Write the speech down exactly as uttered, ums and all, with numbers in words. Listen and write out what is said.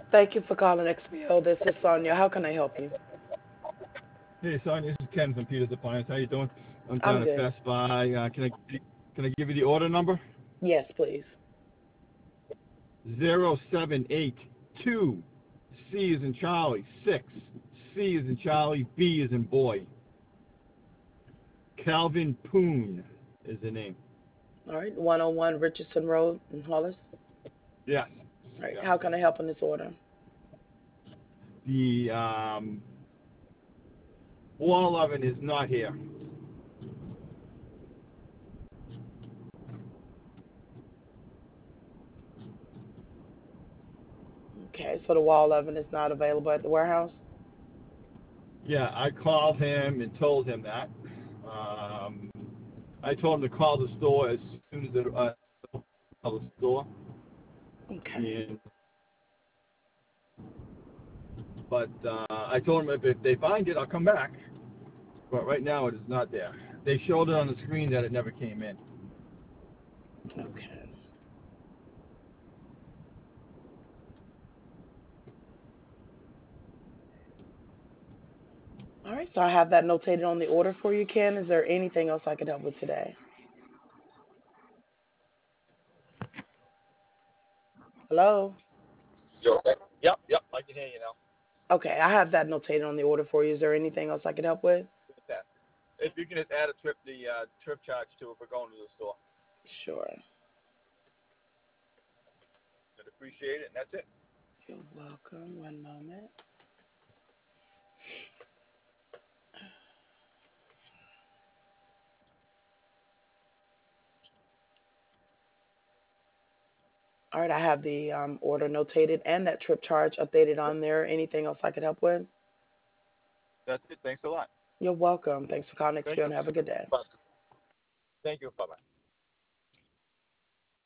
Thank you for calling X B O. This is Sonia. How can I help you? Hey, son, this is Ken from Peter's Appliance. How you doing? I'm I'm down at good. Best Buy. Uh, can I can I give you the order number? Yes, please. Zero seven eight two. C is in Charlie. Six. C is in Charlie. B is in boy. Calvin Poon is the name. All right. one oh one Richardson Road in Hollis. Yes. All right. Yes. How can I help in this order? The um, wall oven is not here. Okay. So the wall oven is not available at the warehouse? Yeah, I called him and told him that. Um, I told him to call the store as soon as it uh, call the store. Okay. And but uh, I told him if, if they find it, I'll come back. But right now, it is not there. They showed it on the screen that it never came in. Okay. All right. So I have that notated on the order for you, Ken. Is there anything else I could help with today? Hello? Sure. Yep, yep, I can hear you now. Okay. I have that notated on the order for you. Is there anything else I could help with? If you can just add a trip, the uh, trip charge to if we're going to the store, Sure. I'd appreciate it. And that's it. You're welcome. One moment. All right, I have the um, order notated and that trip charge updated on there. Anything else I could help with? That's it. Thanks a lot. You're welcome. Thanks for calling Thank X P O you. and have a good day. Bye. Thank you. Bye bye.